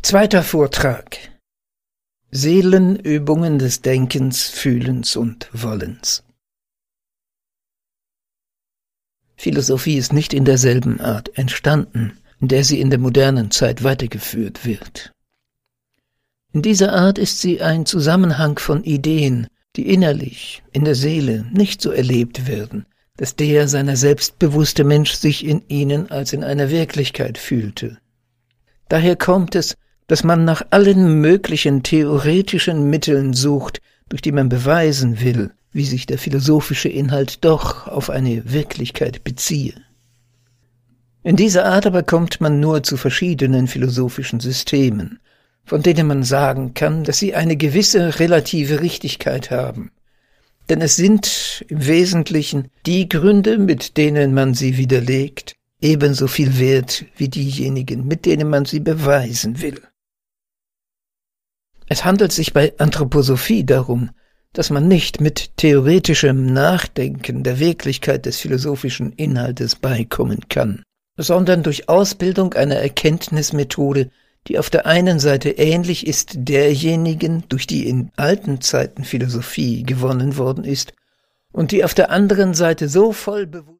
Zweiter Vortrag. Seelenübungen des Denkens, Fühlens und Wollens. Philosophie ist nicht in derselben Art entstanden, in der sie in der modernen Zeit weitergeführt wird. In dieser Art ist sie ein Zusammenhang von Ideen, die innerlich, in der Seele, nicht so erlebt werden, dass der seiner selbstbewusste Mensch sich in ihnen als in einer Wirklichkeit fühlte. Daher kommt es, dass man nach allen möglichen theoretischen Mitteln sucht, durch die man beweisen will, wie sich der philosophische Inhalt doch auf eine Wirklichkeit beziehe. In dieser Art aber kommt man nur zu verschiedenen philosophischen Systemen, von denen man sagen kann, dass sie eine gewisse relative Richtigkeit haben. Denn es sind im Wesentlichen die Gründe, mit denen man sie widerlegt, ebenso viel wert wie diejenigen, mit denen man sie beweisen will. Es handelt sich bei Anthroposophie darum, dass man nicht mit theoretischem Nachdenken der Wirklichkeit des philosophischen Inhaltes beikommen kann, sondern durch Ausbildung einer Erkenntnismethode, die auf der einen Seite ähnlich ist derjenigen, durch die in alten Zeiten Philosophie gewonnen worden ist, und die auf der anderen Seite so voll bewusst